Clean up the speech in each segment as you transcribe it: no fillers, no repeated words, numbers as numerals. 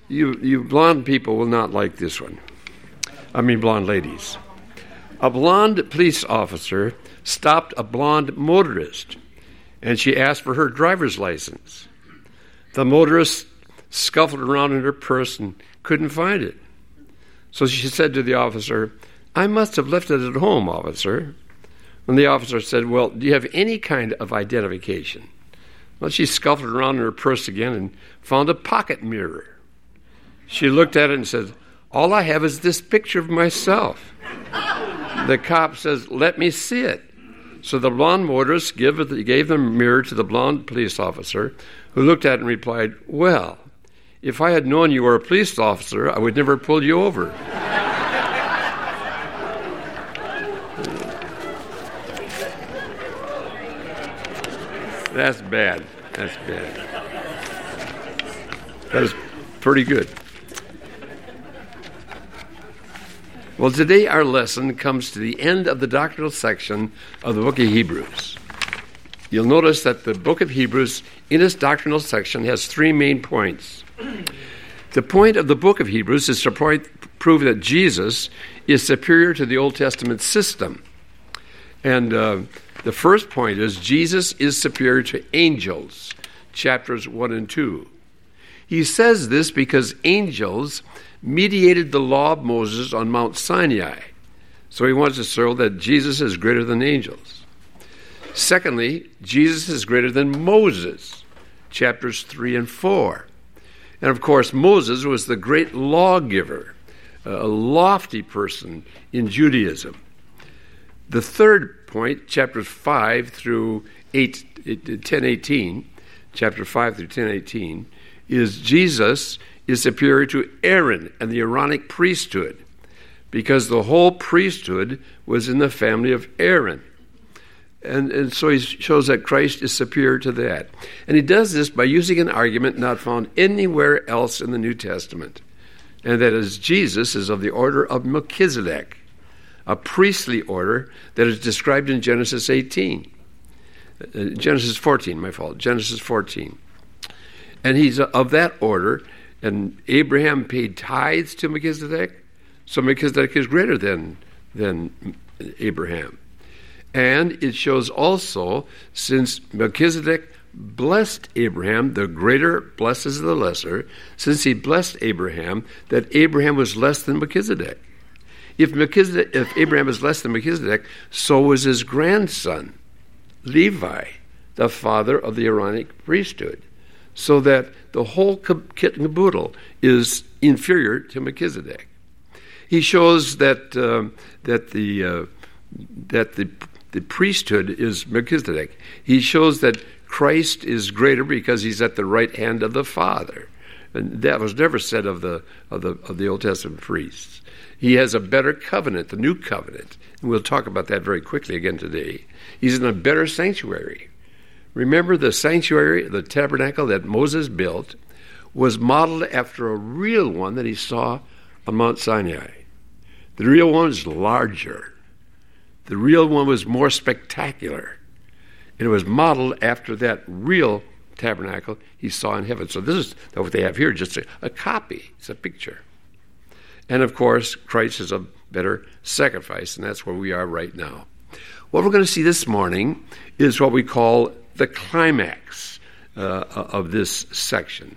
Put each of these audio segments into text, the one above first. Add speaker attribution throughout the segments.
Speaker 1: You blonde people will not like this one. I mean blonde ladies. A blonde police officer stopped a blonde motorist, and she asked for her driver's license. The motorist scuffled around in her purse and couldn't find it. So she said to the officer, "I must have left it at home, officer." And the officer said, "Well, do you have any kind of identification?" Well, she scuffled around in her purse again and found a pocket mirror. She looked at it and said, "All I have is this picture of myself." The cop says, "Let me see it." So the blonde motorist gave the mirror to the blonde police officer, who looked at it and replied, "Well, if I had known you were a police officer, I would never pull you over." That's bad. That's bad. That is pretty good. Well, today our lesson comes to the end of the doctrinal section of the book of Hebrews. You'll notice that the book of Hebrews, in its doctrinal section, has three main points. The point of the book of Hebrews is to prove that Jesus is superior to the Old Testament system. And the first point is Jesus is superior to angels, chapters 1 and 2. He says this because angels mediated the law of Moses on Mount Sinai. So he wants to show that Jesus is greater than angels. Secondly, Jesus is greater than Moses, chapters 3 and 4. And of course, Moses was the great lawgiver, a lofty person in Judaism. The third point, chapters 5 through 10:18, chapter 5 through 10:18, is Jesus is superior to Aaron and the Aaronic priesthood, because the whole priesthood was in the family of Aaron. And so he shows that Christ is superior to that. And he does this by using an argument not found anywhere else in the New Testament, and that is Jesus is of the order of Melchizedek, a priestly order that is described in Genesis 14. And he's of that order, and Abraham paid tithes to Melchizedek, so Melchizedek is greater than Abraham. And it shows also, since Melchizedek blessed Abraham, the greater blesses the lesser, since he blessed Abraham, that Abraham was less than Melchizedek. If Abraham is less than Melchizedek, so was his grandson, Levi, the father of the Aaronic priesthood, so that the whole kit and caboodle is inferior to Melchizedek. He shows that the priesthood is Melchizedek. He shows that Christ is greater because he's at the right hand of the Father, and that was never said of the Old Testament priests. He has a better covenant, the new covenant, and we'll talk about that very quickly again today. He's in a better sanctuary. Remember, the sanctuary, the tabernacle that Moses built, was modeled after a real one that he saw on Mount Sinai. The real one was larger. The real one was more spectacular. And it was modeled after that real tabernacle he saw in heaven. So this is what they have here, just a copy. It's a picture. And of course, Christ is a better sacrifice, and that's where we are right now. What we're going to see this morning is what we call the climax of this section.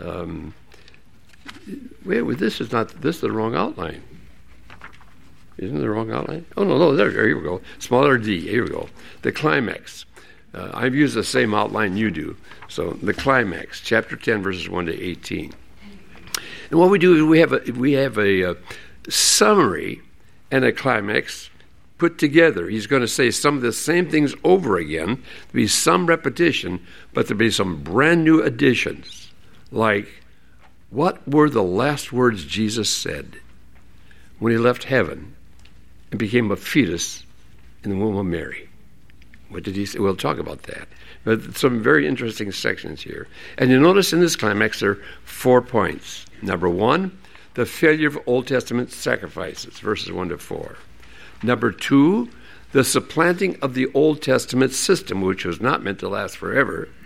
Speaker 1: This is the wrong outline. Isn't it the wrong outline? Oh, no, here we go. Smaller D, here we go. The climax. I've used the same outline you do. So the climax, chapter 10, verses 1 to 18. And what we do is we have a summary and a climax put together. He's going to say some of the same things over again. There'll be some repetition, but there'll be some brand new additions. Like, what were the last words Jesus said when he left heaven and became a fetus in the womb of Mary? What did he say? We'll talk about that. But some very interesting sections here. And you notice in this climax there are 4 points. Number 1, the failure of Old Testament sacrifices, verses 1 to 4. Number 2, the supplanting of the Old Testament system, which was not meant to last forever.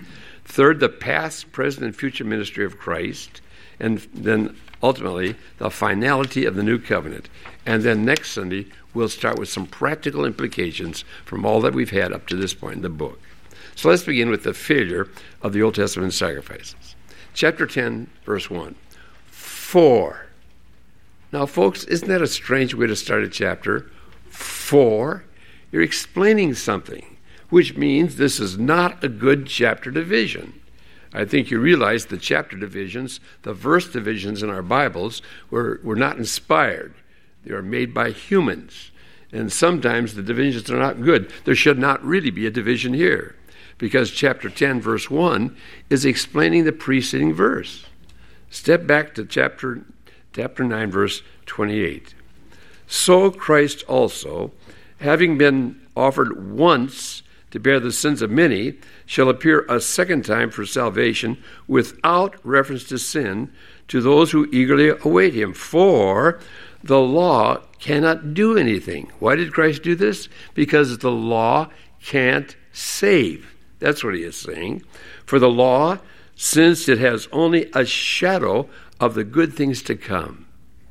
Speaker 1: Third, the past, present, and future ministry of Christ. And then ultimately, the finality of the new covenant. And then next Sunday, we'll start with some practical implications from all that we've had up to this point in the book. So let's begin with the failure of the Old Testament sacrifices. Chapter 10, verse 1. For. Now, folks, isn't that a strange way to start a chapter? For. You're explaining something, which means this is not a good chapter division. I think you realize the chapter divisions, the verse divisions in our Bibles were not inspired. They are made by humans. And sometimes the divisions are not good. There should not really be a division here, because chapter 10, verse 1 is explaining the preceding verse. Step back to chapter 9, verse 28. So Christ also, having been offered once to bear the sins of many, shall appear a second time for salvation without reference to sin to those who eagerly await him. For the law cannot do anything. Why did Christ do this? Because the law can't save. That's what he is saying. For the law, since it has only a shadow of the good things to come.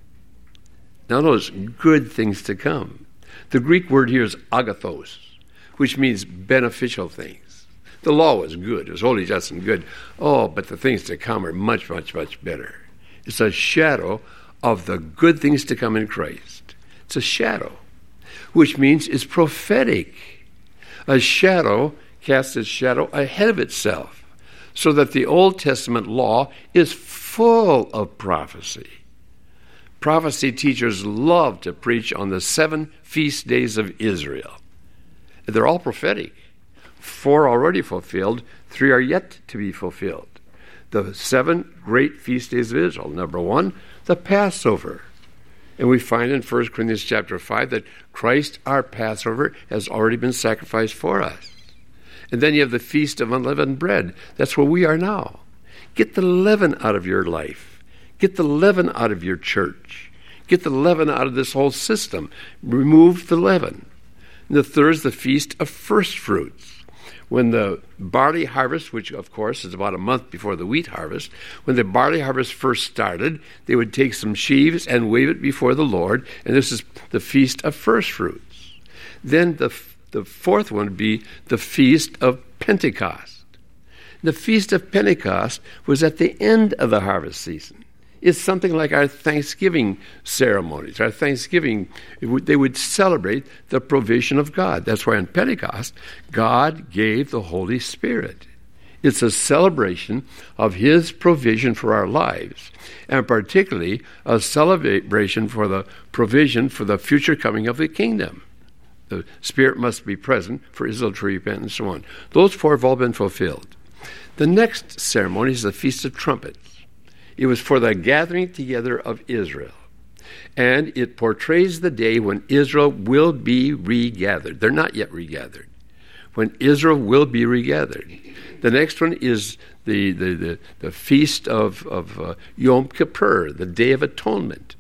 Speaker 1: Now notice, good things to come. The Greek word here is agathos, which means beneficial things. The law was good. It was holy, just, and good. Oh, but the things to come are much, much, much better. It's a shadow of the good things to come in Christ. It's a shadow, which means it's prophetic. A shadow casts its shadow ahead of itself, so that the Old Testament law is full of prophecy. Prophecy teachers love to preach on the 7 feast days of Israel. They're all prophetic. 4 already fulfilled, 3 are yet to be fulfilled. The 7 great feast days of Israel. Number 1, the Passover. And we find in 1 Corinthians chapter 5 that Christ, our Passover, has already been sacrificed for us. And then you have the Feast of Unleavened Bread. That's where we are now. Get the leaven out of your life. Get the leaven out of your church. Get the leaven out of this whole system. Remove the leaven. And the third is the Feast of First Fruits. When the barley harvest, which of course is about a month before the wheat harvest, when the barley harvest first started, they would take some sheaves and wave it before the Lord, and this is the Feast of First Fruits. Then the fourth one would be the Feast of Pentecost. The Feast of Pentecost was at the end of the harvest season. It's something like our Thanksgiving ceremonies. Our Thanksgiving, they would celebrate the provision of God. That's why on Pentecost, God gave the Holy Spirit. It's a celebration of his provision for our lives, and particularly a celebration for the provision for the future coming of the kingdom. The Spirit must be present for Israel to repent and so on. Those 4 have all been fulfilled. The next ceremony is the Feast of Trumpets. It was for the gathering together of Israel. And it portrays the day when Israel will be regathered. They're not yet regathered. When Israel will be regathered. The next one is the Feast of Yom Kippur, the Day of Atonement.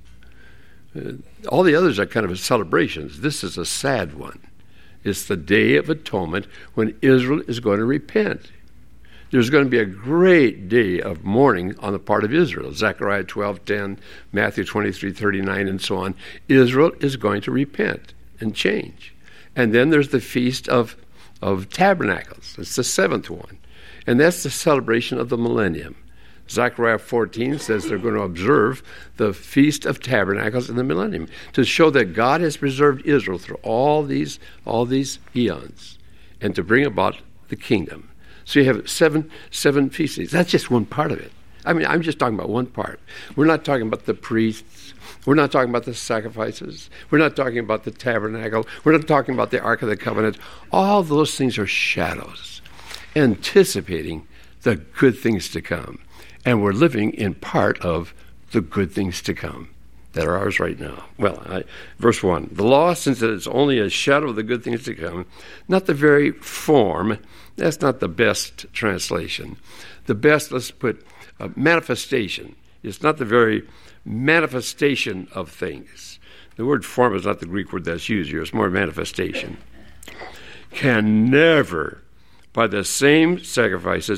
Speaker 1: All the others are kind of celebrations. This is a sad one. It's the Day of Atonement when Israel is going to repent. There's going to be a great day of mourning on the part of Israel. Zechariah 12:10, Matthew 23:39, and so on. Israel is going to repent and change. And then there's the Feast of Tabernacles. It's the 7th one. And that's the celebration of the millennium. Zechariah 14 says they're going to observe the Feast of Tabernacles in the millennium to show that God has preserved Israel through all these eons and to bring about the kingdom. So you have seven feast days. That's just one part of it. I mean, I'm just talking about one part. We're not talking about the priests. We're not talking about the sacrifices. We're not talking about the tabernacle. We're not talking about the Ark of the Covenant. All those things are shadows, anticipating the good things to come. And we're living in part of the good things to come that are ours right now. Well, verse 1. The law, since it is only a shadow of the good things to come, not the very form. That's not the best translation. The best, let's put manifestation. It's not the very manifestation of things. The word form is not the Greek word that's used here. It's more manifestation. Can never, by the same sacrifices,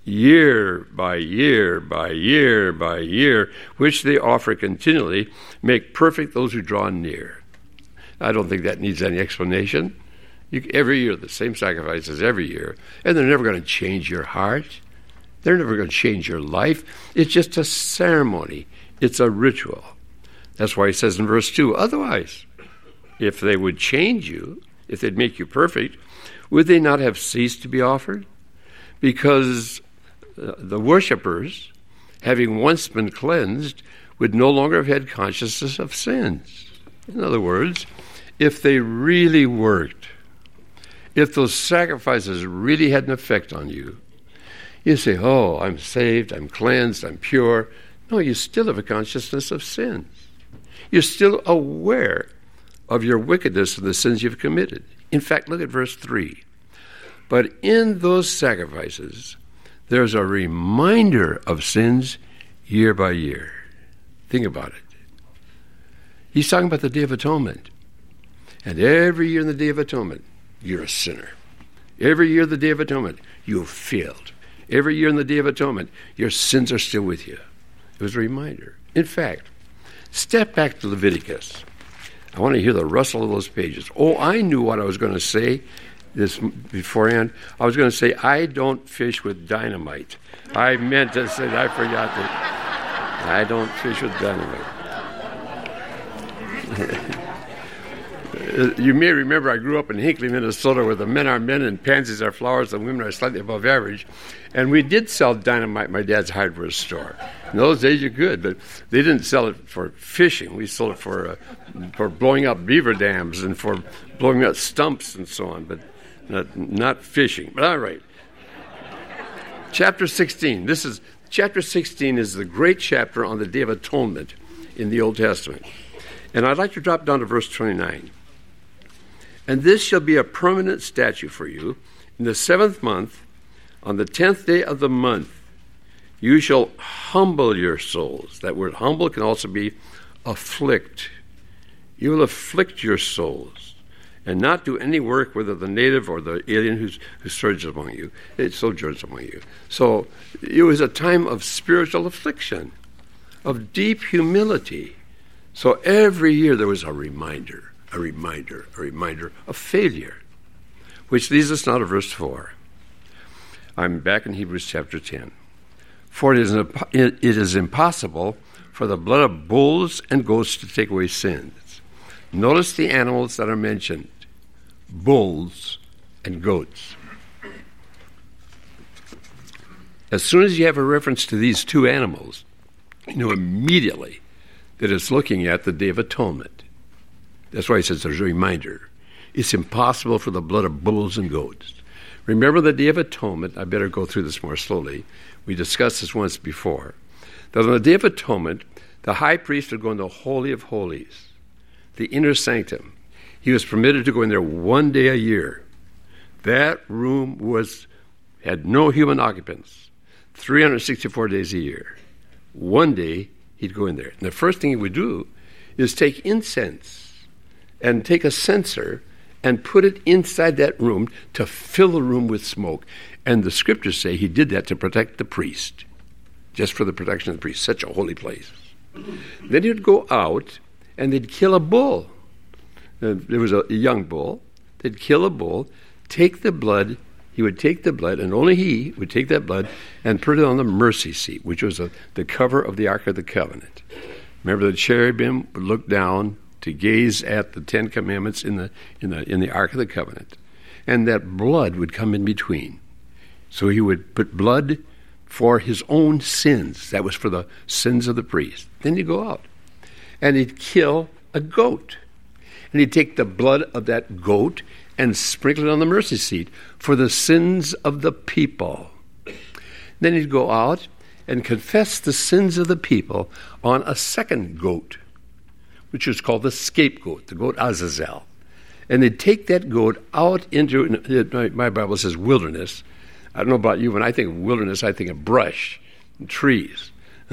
Speaker 1: year by year by year by year, which they offer continually, make perfect those who draw near. I don't think that needs any explanation. Every year, the same sacrifices every year, and they're never going to change your heart. They're never going to change your life. It's just a ceremony. It's a ritual. That's why he says in verse 2, otherwise, if they would change you, if they'd make you perfect, would they not have ceased to be offered? Because the worshipers, having once been cleansed, would no longer have had consciousness of sins. In other words, if they really worked, if those sacrifices really had an effect on you, you say, oh, I'm saved, I'm cleansed, I'm pure. No, you still have a consciousness of sins. You're still aware of your wickedness and the sins you've committed. In fact, look at verse 3. But in those sacrifices, there's a reminder of sins year by year. Think about it. He's talking about the Day of Atonement. And every year in the Day of Atonement, you're a sinner. Every year in the Day of Atonement, you've failed. Every year in the Day of Atonement, your sins are still with you. It was a reminder. In fact, step back to Leviticus. I want to hear the rustle of those pages. Oh, I knew what I was going to say this beforehand. I was going to say, I don't fish with dynamite. I meant to say, I forgot that. I don't fish with dynamite. You may remember I grew up in Hinckley, Minnesota, where the men are men and pansies are flowers and women are slightly above average. And we did sell dynamite at my dad's hardware store. In those days you could, but they didn't sell it for fishing. We sold it for blowing up beaver dams and for blowing up stumps and so on, but not fishing. But all right. Chapter 16. Chapter 16 is the great chapter on the Day of Atonement in the Old Testament. And I'd like to drop down to verse 29. And this shall be a permanent statute for you. In the 7th month, on the 10th day of the month, you shall humble your souls. That word humble can also be afflict. You will afflict your souls and not do any work, whether the native or the alien who sojourns among you. It sojourns among you. So it was a time of spiritual affliction, of deep humility. So every year there was a reminder of failure, which leads us now to verse 4. I'm back in Hebrews chapter 10. For it is impossible for the blood of bulls and goats to take away sins. Notice the animals that are mentioned, bulls and goats. As soon as you have a reference to these two animals, you know immediately that it's looking at the Day of Atonement. That's why he says there's a reminder. It's impossible for the blood of bulls and goats. Remember the Day of Atonement. I better go through this more slowly. We discussed this once before. That on the Day of Atonement, the high priest would go in the Holy of Holies, the inner sanctum. He was permitted to go in there one day a year. That room had no human occupants, 364 days a year. One day, he'd go in there. And the first thing he would do is take incense and take a censer and put it inside that room to fill the room with smoke. And the scriptures say he did that to protect the priest, just for the protection of the priest, such a holy place. Then he'd go out and they'd kill a bull. There was a young bull. They'd kill a bull, take the blood. He would take the blood, and only he would take that blood and put it on the mercy seat, which was the cover of the Ark of the Covenant. Remember, the cherubim would look down to gaze at the Ten Commandments in the Ark of the Covenant, and that blood would come in between. So he would put blood for his own sins. That was for the sins of the priest. Then he'd go out, and he'd kill a goat, and he'd take the blood of that goat and sprinkle it on the mercy seat for the sins of the people. Then he'd go out and confess the sins of the people on a second goat, which was called the scapegoat, the goat Azazel. And they'd take that goat out into, my Bible says wilderness. I don't know about you, when I think of wilderness, I think of brush and trees.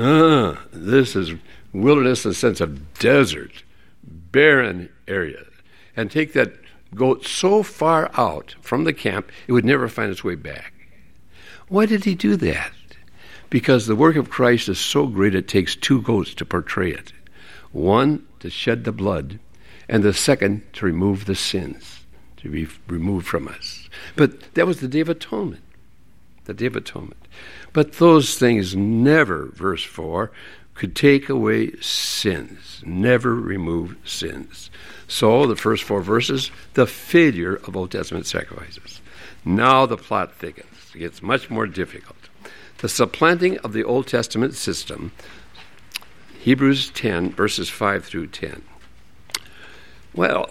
Speaker 1: This is wilderness in the sense of desert, barren area. And take that goat so far out from the camp, it would never find its way back. Why did he do that? Because the work of Christ is so great it takes two goats to portray it. One to shed the blood, and the second to remove the sins, to be removed from us. But that was the Day of Atonement. The Day of Atonement. But those things never, verse 4, could take away sins, never remove sins. So, the first 4 verses, the failure of Old Testament sacrifices. Now the plot thickens. It gets much more difficult. The supplanting of the Old Testament system, Hebrews 10, verses 5 through 10. Well,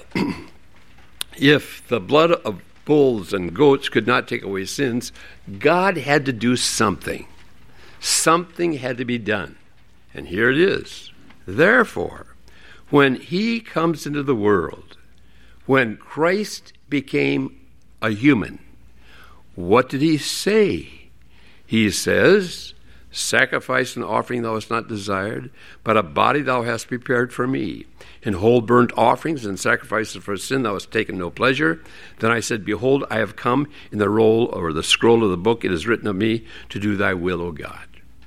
Speaker 1: if the blood of bulls and goats could not take away sins, God had to do something. Something had to be done. And here it is. Therefore, when he comes into the world, when Christ became a human, what did he say? He says, sacrifice and offering thou hast not desired, but a body thou hast prepared for me. In whole burnt offerings and sacrifices for sin thou hast taken no pleasure. Then I said, behold, I have come. In the roll or the scroll of the book it is written of me to do thy will, O God.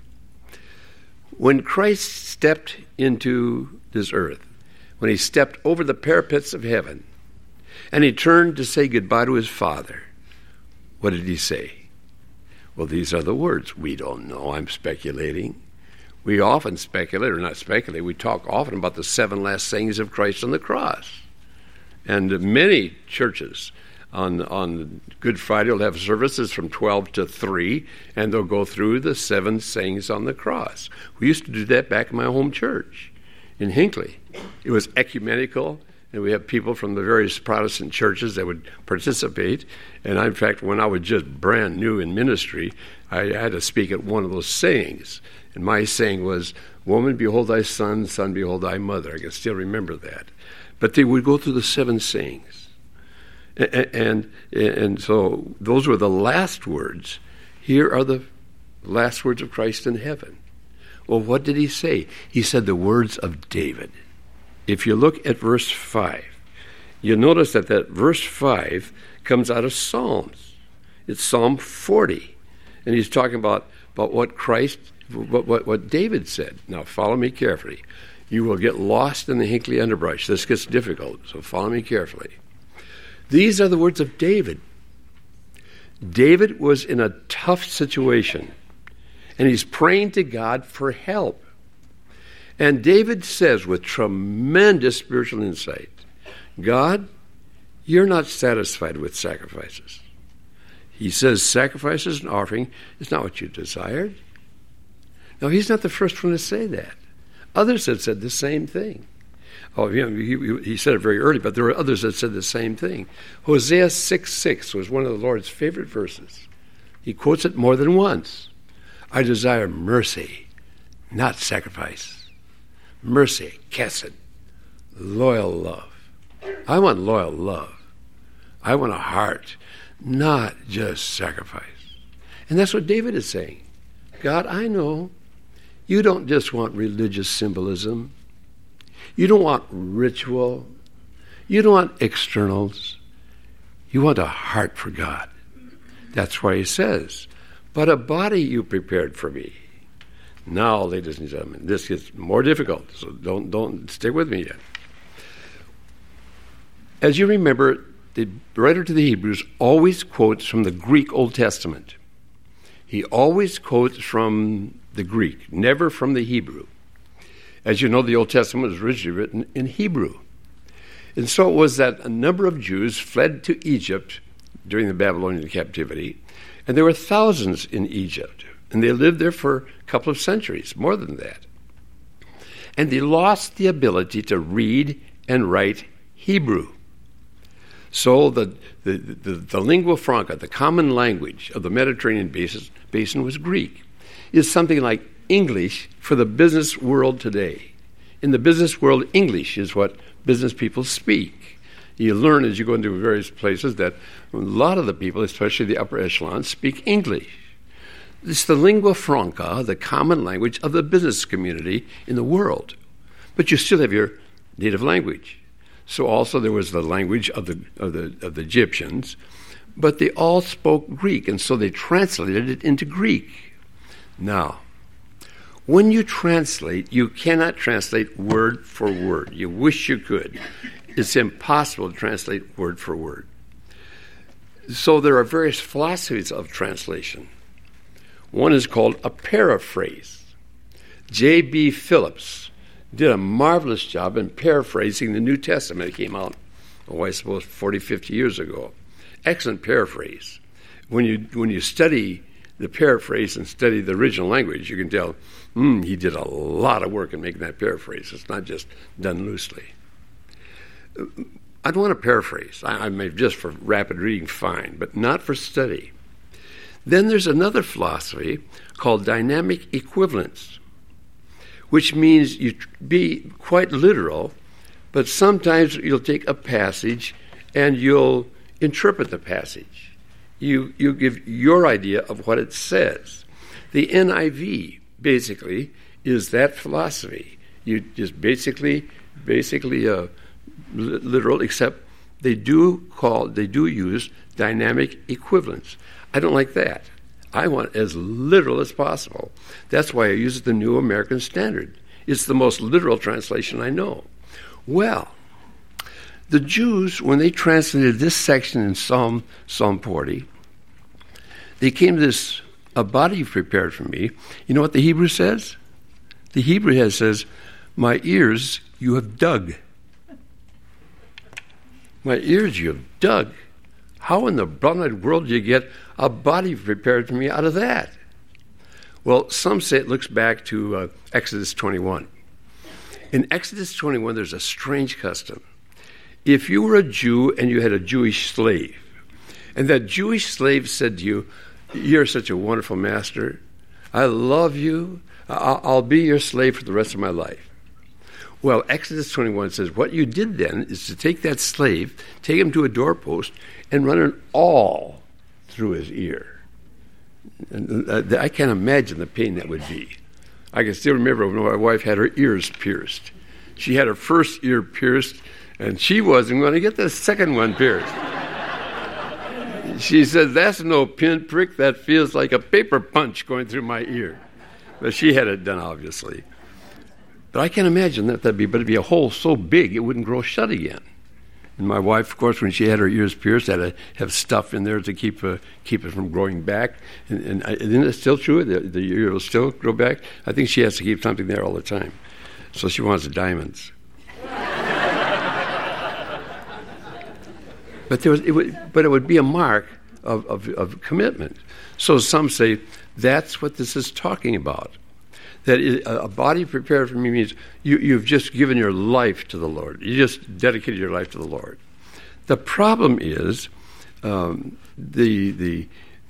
Speaker 1: When Christ stepped into this earth, when he stepped over the parapets of heaven, and he turned to say goodbye to his Father, what did he say? Well, these are the words. We don't know. I'm speculating. We often speculate, or not speculate, we talk often about the 7 last sayings of Christ on the cross. And many churches on Good Friday will have services from 12 to 3, and they'll go through the 7 sayings on the cross. We used to do that back in my home church in Hinckley. It was ecumenical, and we had people from the various Protestant churches that would participate. And in fact, when I was just brand new in ministry, I had to speak at one of those sayings. And my saying was, woman, behold thy son, son, behold thy mother. I can still remember that. But they would go through the 7 sayings. And so those were the last words. Here are the last words of Christ in heaven. Well, what did he say? He said the words of David. If you look at verse 5, you'll notice that verse 5 comes out of Psalms. It's Psalm 40. And he's talking about what Christ, what David said. Now, follow me carefully. You will get lost in the Hinckley underbrush. This gets difficult, so follow me carefully. These are the words of David. David was in a tough situation, and he's praying to God for help. And David says with tremendous spiritual insight, God, you're not satisfied with sacrifices. He says sacrifices and offering is not what you desired. Now, he's not the first one to say that. Others have said the same thing. Oh, he said it very early, but there were others that said the same thing. Hosea 6:6 was one of the Lord's favorite verses. He quotes it more than once. I desire mercy, not sacrifice. Mercy, chesed, loyal love. I want loyal love. I want a heart, not just sacrifice. And that's what David is saying. God, I know you don't just want religious symbolism. You don't want ritual. You don't want externals. You want a heart for God. That's why he says, but a body you prepared for me. Now, ladies and gentlemen, this gets more difficult, so don't stick with me yet. As you remember, the writer to the Hebrews always quotes from the Greek Old Testament. He always quotes from the Greek, never from the Hebrew. As you know, the Old Testament was originally written in Hebrew. And so it was that a number of Jews fled to Egypt during the Babylonian captivity, and there were thousands in Egypt. And they lived there for a couple of centuries, more than that. And they lost the ability to read and write Hebrew. So the lingua franca, the common language of the Mediterranean basin was Greek. It's something like English for the business world today. In the business world, English is what business people speak. You learn as you go into various places that a lot of the people, especially the upper echelons, speak English. It's the lingua franca, the common language of the business community in the world. But you still have your native language. So also there was the language of the Egyptians, but they all spoke Greek, and so they translated it into Greek. Now, when you translate, you cannot translate word for word. You wish you could. It's impossible to translate word for word. So there are various philosophies of translation. One is called a paraphrase. J.B. Phillips did a marvelous job in paraphrasing the New Testament. It came out, I suppose, 40, 50 years ago. Excellent paraphrase. When you study the paraphrase and study the original language, you can tell he did a lot of work in making that paraphrase. It's not just done loosely. I'd want to paraphrase. I mean, just for rapid reading, fine, but not for study. Then there's another philosophy called dynamic equivalence, which means you be quite literal, but sometimes you'll take a passage and you'll interpret the passage. You give your idea of what it says. The NIV basically is that philosophy. You just basically literal, except they do use dynamic equivalence. I don't like that. I want as literal as possible. That's why I use the New American Standard. It's the most literal translation I know. Well, the Jews, when they translated this section in Psalm 40, they came to this, a body you've prepared for me. You know what the Hebrew says? The Hebrew says, my ears you have dug. My ears you have dug. How in the blessed world do you get a body prepared for me out of that? Well, some say it looks back to Exodus 21. In Exodus 21, there's a strange custom. If you were a Jew and you had a Jewish slave, and that Jewish slave said to you, you're such a wonderful master, I love you, I'll be your slave for the rest of my life. Well, Exodus 21 says what you did then is to take that slave, take him to a doorpost, and run an awl through his ear. And I can't imagine the pain that would be. I can still remember when my wife had her ears pierced. She had her first ear pierced, and she wasn't going to get the second one pierced. She said, that's no pinprick, that feels like a paper punch going through my ear. But she had it done, obviously. But I can't imagine that'd be, but it'd be a hole so big it wouldn't grow shut again. And my wife, of course, when she had her ears pierced, had to have stuff in there to keep it from growing back. And isn't it still true? The ear will still grow back? I think she has to keep something there all the time. So she wants diamonds. But it would be a mark of commitment. So some say that's what this is talking about. That a body prepared for me means you've just given your life to the Lord. You just dedicated your life to the Lord. The problem is the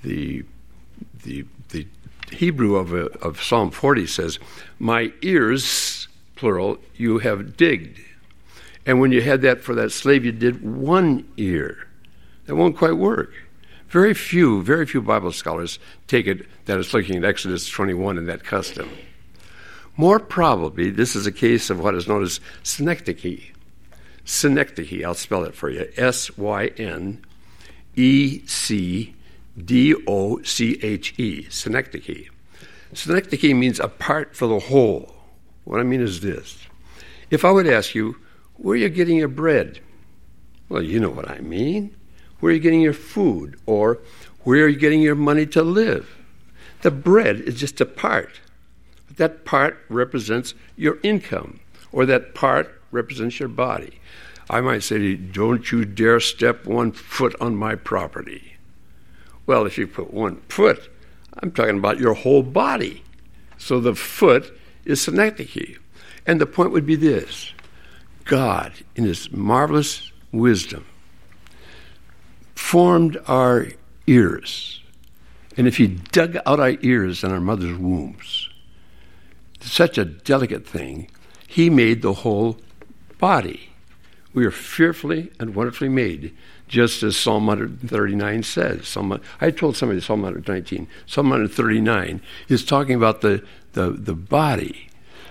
Speaker 1: Hebrew of Psalm 40 says, my ears, plural, you have digged. And when you had that for that slave, you did one ear. That won't quite work. Very few Bible scholars take it that it's looking at Exodus 21 and that custom. More probably, this is a case of what is known as synecdoche. Synecdoche, I'll spell it for you. Synecdoche. Synecdoche. Synecdoche means a part for the whole. What I mean is this. If I would ask you, where are you getting your bread? Well, you know what I mean. Where are you getting your food? Or where are you getting your money to live? The bread is just a part. But that part represents your income, or that part represents your body. I might say to you, don't you dare step 1 foot on my property. Well, if you put 1 foot, I'm talking about your whole body. So the foot is synecdoche. And the point would be this. God, in his marvelous wisdom, formed our ears. And if he dug out our ears in our mother's wombs, such a delicate thing, he made the whole body. We are fearfully and wonderfully made, just as Psalm 139 says. I told somebody Psalm 119. Psalm 139 is talking about the body.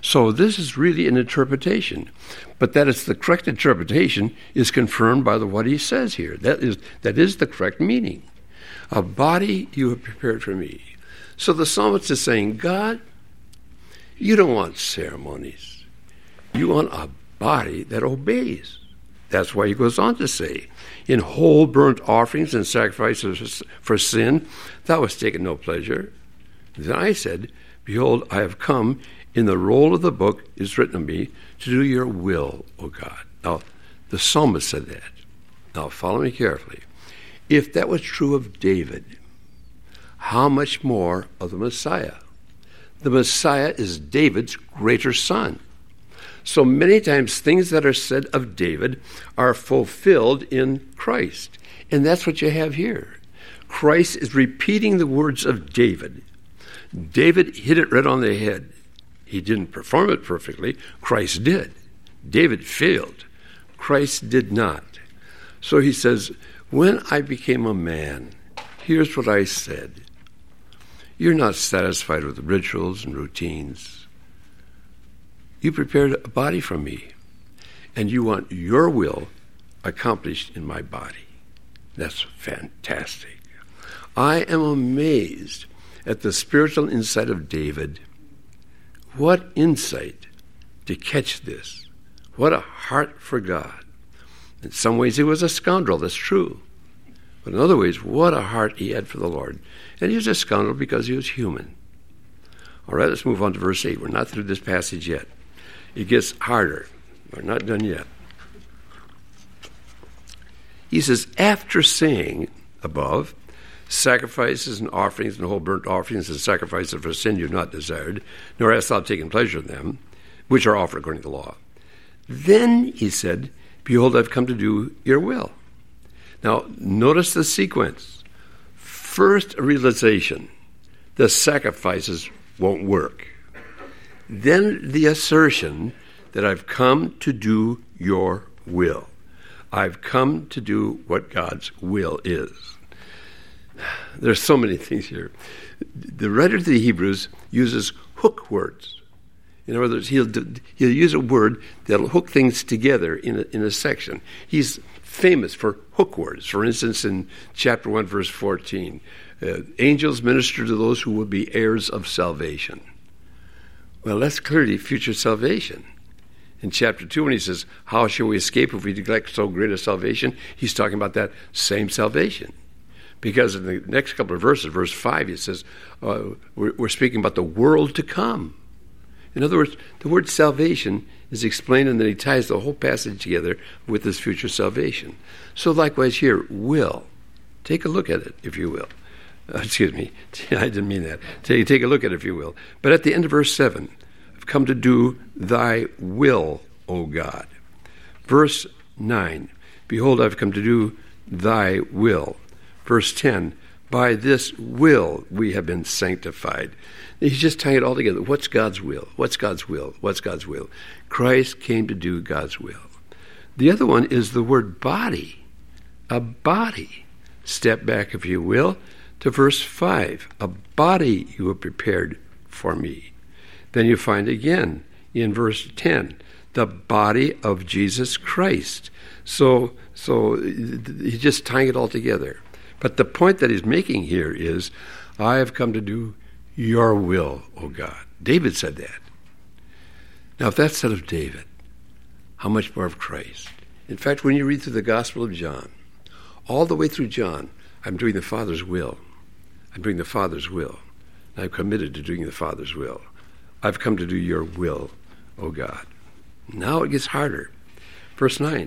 Speaker 1: So this is really an interpretation. But that it's the correct interpretation is confirmed by what he says here. That is the correct meaning. A body you have prepared for me. So the psalmist is saying, God, you don't want ceremonies. You want a body that obeys. That's why he goes on to say, in whole burnt offerings and sacrifices for sin, thou hast taken no pleasure. Then I said, behold, I have come. In the roll of the book is written of me to do your will, O God. Now, the psalmist said that. Now, follow me carefully. If that was true of David, how much more of the Messiah? The Messiah is David's greater son. So many times things that are said of David are fulfilled in Christ. And that's what you have here. Christ is repeating the words of David. David hit it right on the head. He didn't perform it perfectly. Christ did. David failed. Christ did not. So he says, when I became a man, here's what I said. You're not satisfied with rituals and routines. You prepared a body for me, and you want your will accomplished in my body. That's fantastic. I am amazed at the spiritual insight of David. What insight to catch this. What a heart for God. In some ways he was a scoundrel, that's true. But in other ways, what a heart he had for the Lord. And he was a scoundrel because he was human. All right, let's move on to verse 8. We're not through this passage yet. It gets harder. We're not done yet. He says, after saying above, sacrifices and offerings and whole burnt offerings and sacrifices for sin you have not desired, nor hast thou taken pleasure in them, which are offered according to the law. Then he said, behold, I've come to do your will. Now, notice the sequence. First, a realization. The sacrifices won't work. Then the assertion that I've come to do your will. I've come to do what God's will is. There's so many things here. The writer of the Hebrews uses hook words. In other words, he'll use a word that'll hook things together in a section. He's famous for hook words. For instance, in chapter 1, verse 14, angels minister to those who will be heirs of salvation. Well, that's clearly future salvation. In chapter 2, when he says, how shall we escape if we neglect so great a salvation? He's talking about that same salvation. Because in the next couple of verses, verse 5, he says, we're speaking about the world to come. In other words, the word salvation is explained, and then he ties the whole passage together with this future salvation. So likewise here, will. Take a look at it, if you will. Excuse me, I didn't mean that. Take a look at it, if you will. But at the end of verse 7, I've come to do thy will, O God. Verse 9, behold, I've come to do thy will. Verse 10, by this will we have been sanctified. He's just tying it all together. What's God's will? What's God's will? What's God's will? Christ came to do God's will. The other one is the word body. A body. Step back, if you will, to verse 5. A body you have prepared for me. Then you find again in verse 10, the body of Jesus Christ. So he's just tying it all together. But the point that he's making here is, I have come to do your will, O God. David said that. Now, if that's said of David, how much more of Christ? In fact, when you read through the Gospel of John, all the way through John, I'm doing the Father's will. I'm doing the Father's will. I'm committed to doing the Father's will. I've come to do your will, O God. Now it gets harder. Verse 9.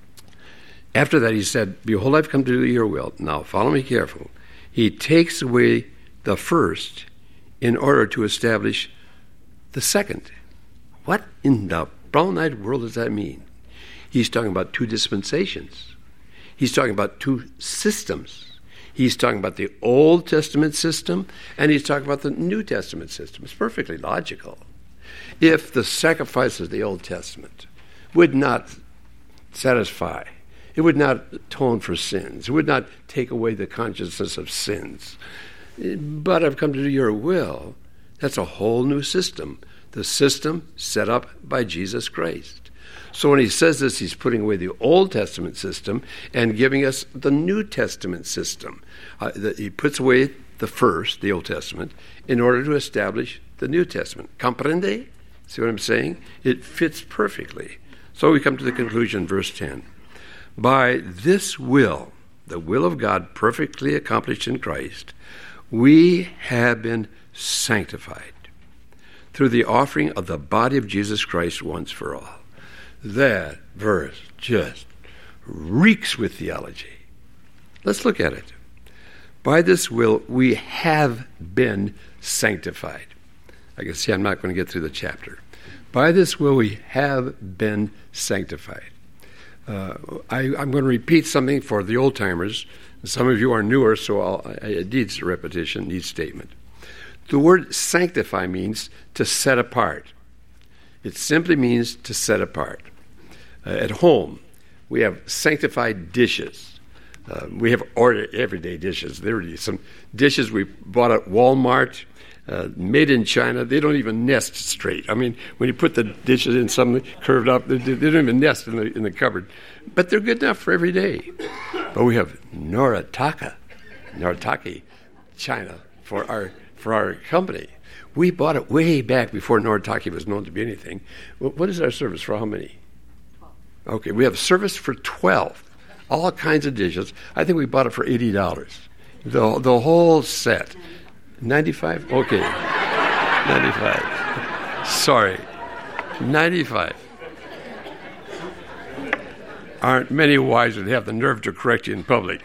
Speaker 1: After that he said, behold, I've come to do your will. Now, follow me careful. He takes away the first in order to establish the second. What in the brown-eyed world does that mean? He's talking about two dispensations. He's talking about two systems. He's talking about the Old Testament system, and he's talking about the New Testament system. It's perfectly logical. If the sacrifices of the Old Testament would not satisfy, it would not atone for sins, it would not take away the consciousness of sins, but I've come to do your will, that's a whole new system. the system set up by Jesus Christ. So when he says this, he's putting away the Old Testament system and giving us the New Testament system. He puts away the first, the Old Testament, in order to establish the New Testament. Comprende? See what I'm saying? It fits perfectly. So we come to the conclusion, verse 10. By this will, the will of God perfectly accomplished in Christ, we have been sanctified through the offering of the body of Jesus Christ once for all. That verse just reeks with theology. Let's look at it. By this will, we have been sanctified. I can see I'm not going to get through the chapter. By this will, we have been sanctified. I'm going to repeat something for the old-timers. Some of you are newer, so it needs a repetition, needs statement. The word sanctify means to set apart. It simply means to set apart. At home, we have sanctified dishes. We have everyday dishes. There are some dishes we bought at Walmart, made in China. They don't even nest straight. I mean, when you put the dishes in something curved up, they don't even nest in the cupboard. But they're good enough for every day. But we have Noritake, China, for our company. We bought it way back before Noritake was known to be anything. What is our service for how many? 12. Okay, we have service for 12. All kinds of dishes. I think we bought it for $80. The whole set. 95? Okay. 95. Sorry. 95. Aren't many wives that have the nerve to correct you in public.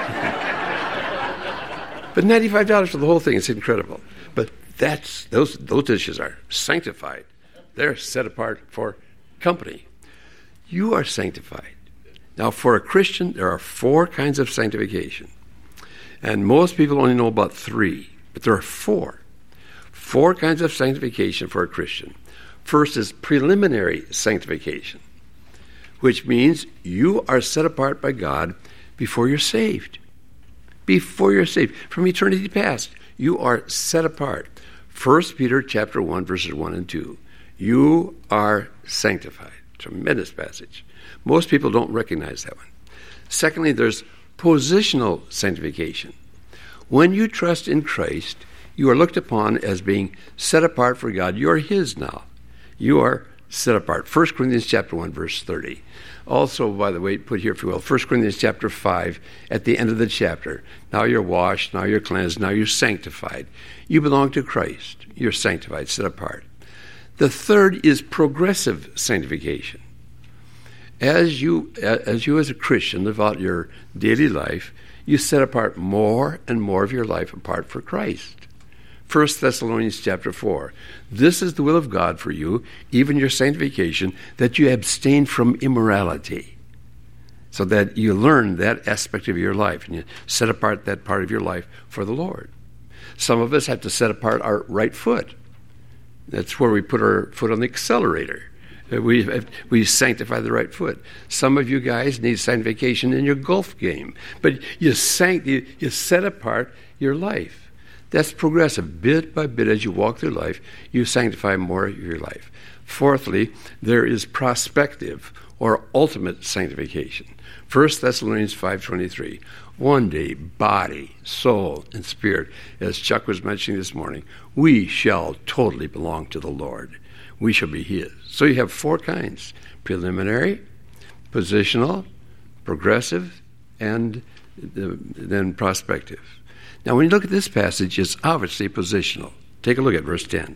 Speaker 1: But $95 for the whole thing is incredible. But those dishes are sanctified. They're set apart for company. You are sanctified. Now, for a Christian, there are 4 kinds of sanctification. And most people only know about 3, but there are 4. 4 kinds of sanctification for a Christian. First is preliminary sanctification, which means you are set apart by God before you're saved. Before you're saved. From eternity past, you are set apart. 1 Peter chapter 1, verses 1 and 2. You are sanctified. Tremendous passage. Most people don't recognize that one. Secondly, there's positional sanctification. When you trust in Christ, you are looked upon as being set apart for God. You are His now. You are set apart. 1 Corinthians chapter 1, verse 30. Also, by the way, put here, if you will, 1 Corinthians chapter 5, at the end of the chapter. Now you're washed, now you're cleansed, now you're sanctified. You belong to Christ. You're sanctified, set apart. The third is progressive sanctification. As you as a Christian live out your daily life, you set apart more and more of your life apart for Christ. 1 Thessalonians chapter 4. This is the will of God for you, even your sanctification, that you abstain from immorality. So that you learn that aspect of your life and you set apart that part of your life for the Lord. Some of us have to set apart our right foot. That's where we put our foot on the accelerator. We sanctify the right foot. Some of you guys need sanctification in your golf game. But you set apart your life. That's progressive. Bit by bit, as you walk through life, you sanctify more of your life. Fourthly, there is prospective or ultimate sanctification. 1 Thessalonians 5:23. One day, body, soul, and spirit, as Chuck was mentioning this morning, we shall totally belong to the Lord. We shall be His. So you have 4 kinds: preliminary, positional, progressive, and then prospective. Now, when you look at this passage, it's obviously positional. Take a look at verse 10.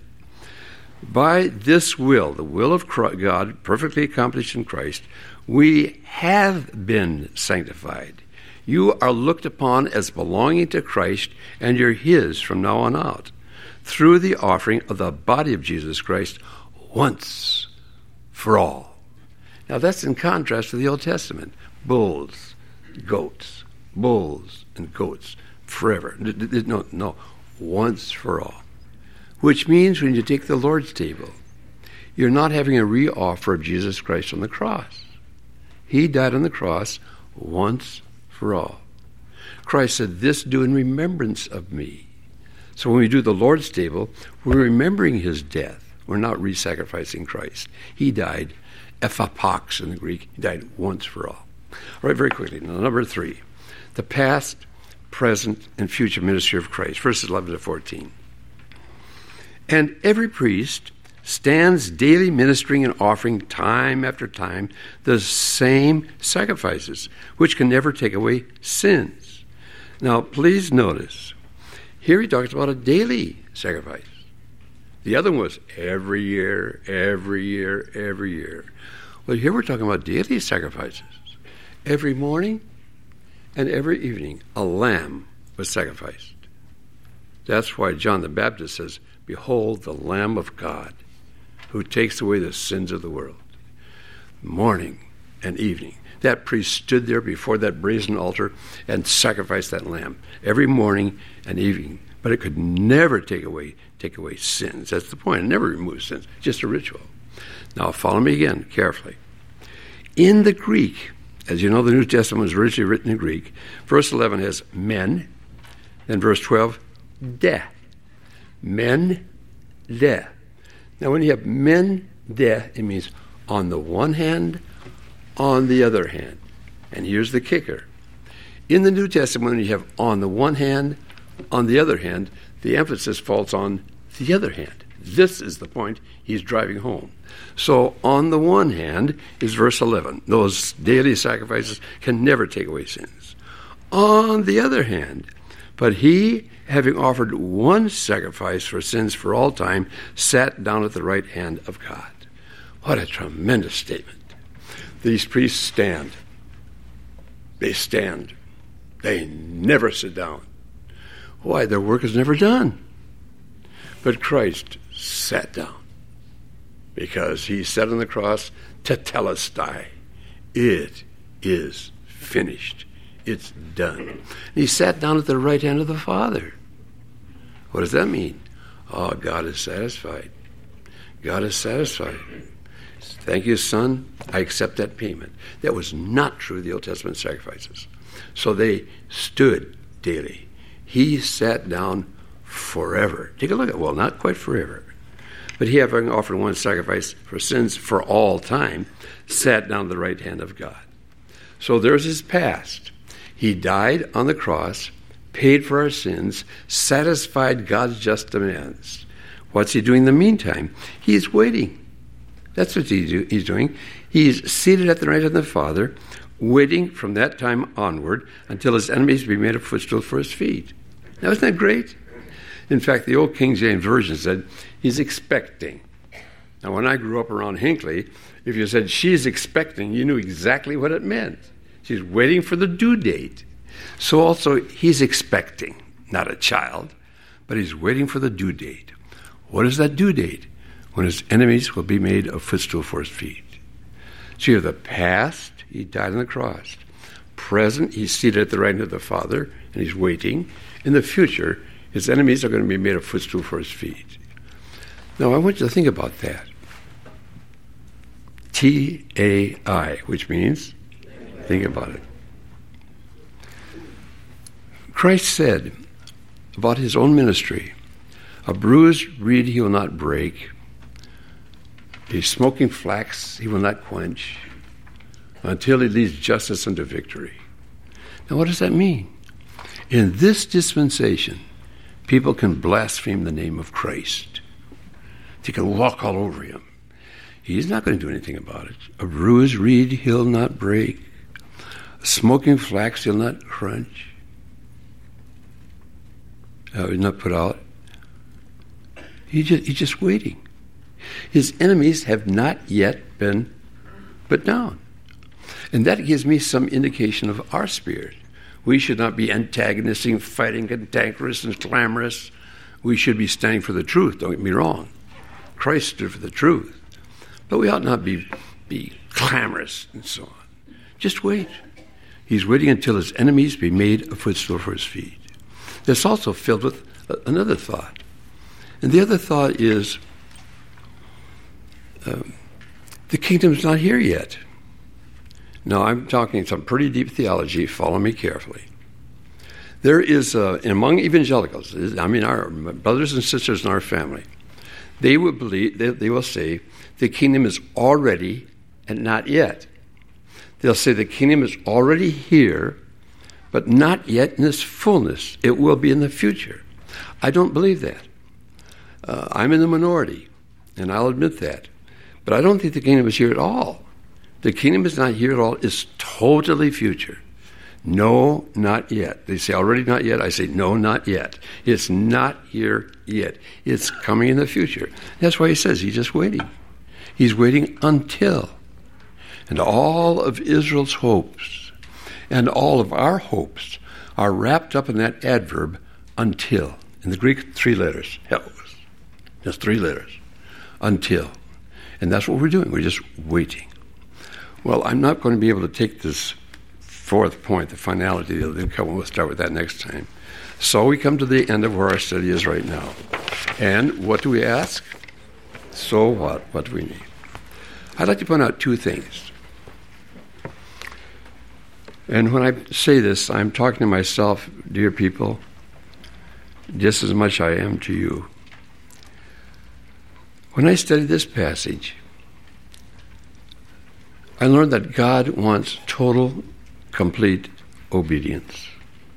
Speaker 1: By this will, the will of God, perfectly accomplished in Christ, we have been sanctified. You are looked upon as belonging to Christ, and you're His from now on out, through the offering of the body of Jesus Christ once for all. Now, that's in contrast to the Old Testament. Bulls, goats, bulls and goats. Forever. No, once for all. Which means when you take the Lord's table, you're not having a re-offer of Jesus Christ on the cross. He died on the cross once for all. Christ said, "This do in remembrance of me." So when we do the Lord's table, we're remembering His death We're not re-sacrificing Christ. He died, ephapox in the Greek. He died once for all. All right, very quickly. Now, number 3, the past, present, and future ministry of Christ, verses 11 to 14. And every priest stands daily ministering and offering time after time the same sacrifices, which can never take away sins. Now, please notice, here he talks about a daily sacrifice. The other one was every year, every year, every year. Well, here we're talking about daily sacrifices. Every morning and every evening, a lamb was sacrificed. That's why John the Baptist says, "Behold the Lamb of God, who takes away the sins of the world." Morning and evening. That priest stood there before that brazen altar and sacrificed that lamb every morning and evening. But it could never take away sins. That's the point. It never removes sins. Just a ritual. Now follow me again carefully. In the Greek, as you know, the New Testament was originally written in Greek. Verse 11 has men, then verse 12, de. Men, de. Now when you have men, de, it means on the one hand, on the other hand. And here's the kicker. In the New Testament, when you have on the one hand, on the other hand, the emphasis falls on the other hand. This is the point he's driving home. So on the one hand is verse 11. Those daily sacrifices can never take away sins. On the other hand, but he, having offered one sacrifice for sins for all time, sat down at the right hand of God. What a tremendous statement. These priests stand. They stand. They never sit down. Why? Their work is never done. But Christ sat down because he said on the cross, tetelestai, it is finished. It's done. And he sat down at the right hand of the Father. What does that mean? Oh, God is satisfied. God is satisfied. Thank you, Son. I accept that payment. That was not true of the Old Testament sacrifices. So they stood daily. He sat down forever. Take a look at, well, not quite forever. But he, having offered one sacrifice for sins for all time, sat down at the right hand of God. So there's his past. He died on the cross, paid for our sins, satisfied God's just demands. What's he doing in the meantime? He's waiting. That's what he's doing. He's seated at the right hand of the Father, waiting from that time onward until his enemies be made a footstool for his feet. Now, isn't that great? In fact, the old King James Version said, he's expecting. Now, when I grew up around Hinckley, if you said, she's expecting, you knew exactly what it meant. She's waiting for the due date. So also, he's expecting, not a child, but he's waiting for the due date. What is that due date? When his enemies will be made a footstool for his feet. So you have the past, he died on the cross. Present, he's seated at the right hand of the Father, and he's waiting. In the future, his enemies are going to be made a footstool for his feet. Now, I want you to think about that. T-A-I, which means, think about it. Christ said about his own ministry, a bruised reed he will not break, a smoking flax he will not quench, until he leads justice unto victory. Now, what does that mean? In this dispensation, people can blaspheme the name of Christ. They can walk all over him. He's not going to do anything about it. A bruised reed he'll not break. A smoking flax he'll not crunch. He'll not put out. He's just waiting. His enemies have not yet been put down. And that gives me some indication of our spirit. We should not be antagonistic, fighting, cantankerous, and clamorous. We should be standing for the truth, don't get me wrong. Christ stood for the truth. But we ought not be clamorous and so on. Just wait. He's waiting until his enemies be made a footstool for his feet. That's also filled with another thought. And the other thought is, the kingdom's not here yet. Now, I'm talking some pretty deep theology. Follow me carefully. There is, among evangelicals, I mean our brothers and sisters in our family, They will believe. They will say the kingdom is already and not yet. They'll say the kingdom is already here, but not yet in its fullness. It will be in the future. I don't believe that. I'm in the minority, and I'll admit that. But I don't think the kingdom is here at all. The kingdom is not here at all. It's totally future. No, not yet. They say, already not yet. I say, no, not yet. It's not here yet. It's coming in the future. That's why he says he's just waiting. He's waiting until. And all of Israel's hopes and all of our hopes are wrapped up in that adverb, until. In the Greek, 3 letters. Just 3 letters. Until. And that's what we're doing. We're just waiting. Well, I'm not going to be able to take this 4th point, the finality of the income. We'll start with that next time. So we come to the end of where our study is right now. And what do we ask? So what? What do we need? I'd like to point out 2 things. And when I say this, I'm talking to myself, dear people, just as much I am to you. When I studied this passage, I learned that God wants total, complete obedience.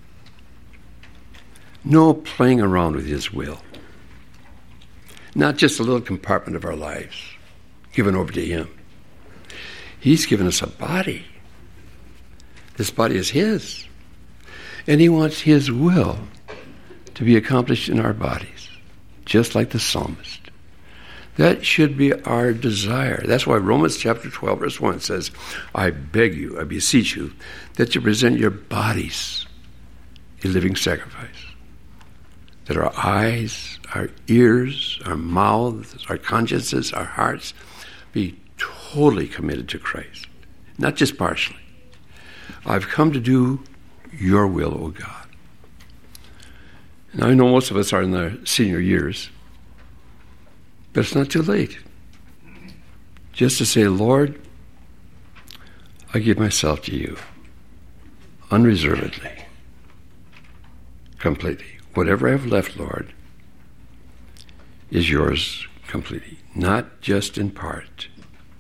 Speaker 1: No playing around with his will. Not just a little compartment of our lives given over to him. He's given us a body. This body is his. And he wants his will to be accomplished in our bodies, just like the psalmist. That should be our desire. That's why Romans chapter 12, verse 1 says, I beg you, I beseech you, that you present your bodies a living sacrifice. That our eyes, our ears, our mouths, our consciences, our hearts be totally committed to Christ. Not just partially. I've come to do your will, O God. And I know most of us are in the senior years. But it's not too late. Just to say, Lord, I give myself to you unreservedly, completely. Whatever I have left, Lord, is yours completely. Not just in part,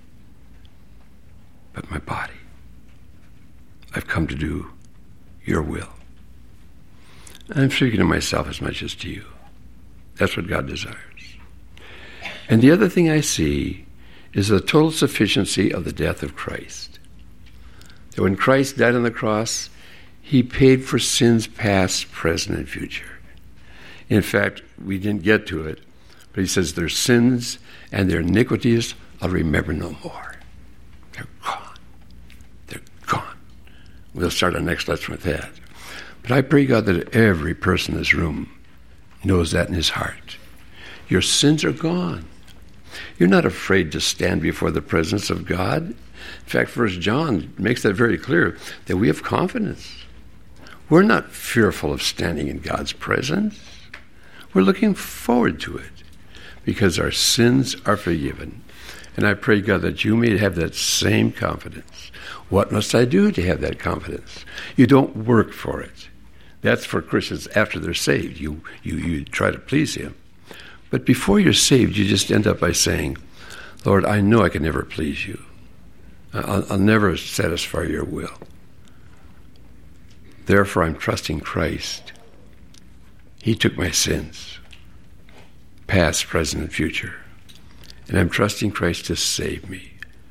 Speaker 1: but my body. I've come to do your will. I'm speaking to myself as much as to you. That's what God desires. And the other thing I see is the total sufficiency of the death of Christ. That when Christ died on the cross, he paid for sins past, present, and future. In fact, we didn't get to it, but he says their sins and their iniquities I'll remember no more. They're gone. They're gone. We'll start our next lesson with that. But I pray, God, that every person in this room knows that in his heart. Your sins are gone. You're not afraid to stand before the presence of God. In fact, 1 John makes that very clear, that we have confidence. We're not fearful of standing in God's presence. We're looking forward to it because our sins are forgiven. And I pray, God, that you may have that same confidence. What must I do to have that confidence? You don't work for it. That's for Christians after they're saved. You try to please him. But before you're saved, you just end up by saying, Lord, I know I can never please you. I'll never satisfy your will. Therefore, I'm trusting Christ. He took my sins, past, present, and future. And I'm trusting Christ to save me.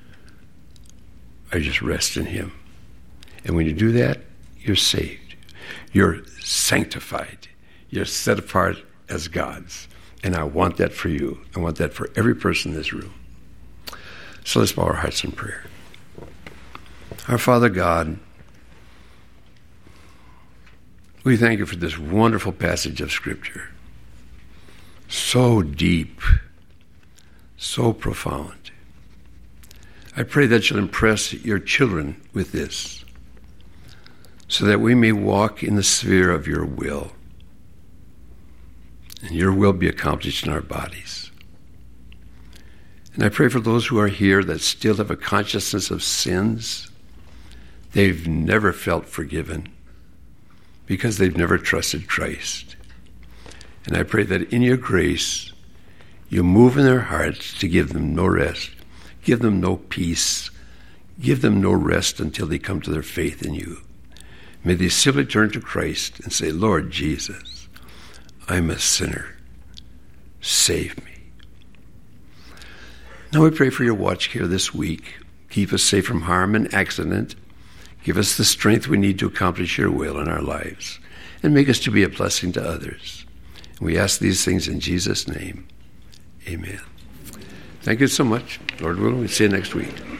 Speaker 1: I just rest in him. And when you do that, you're saved. You're sanctified. You're set apart as God's. And I want that for you. I want that for every person in this room. So let's bow our hearts in prayer. Our Father God, we thank you for this wonderful passage of Scripture. So deep, so profound. I pray that you'll impress your children with this, so that we may walk in the sphere of your will, and your will be accomplished in our bodies. And I pray for those who are here that still have a consciousness of sins. They've never felt forgiven because they've never trusted Christ. And I pray that in your grace, You move in their hearts to give them no rest, give them no peace, give them no rest until they come to their faith in you. May they simply turn to Christ and say, Lord Jesus, I'm a sinner. Save me. Now we pray for your watch care this week. Keep us safe from harm and accident. Give us the strength we need to accomplish your will in our lives, and make us to be a blessing to others. And we ask these things in Jesus' name. Amen. Thank you so much. Lord willing, we'll see you next week.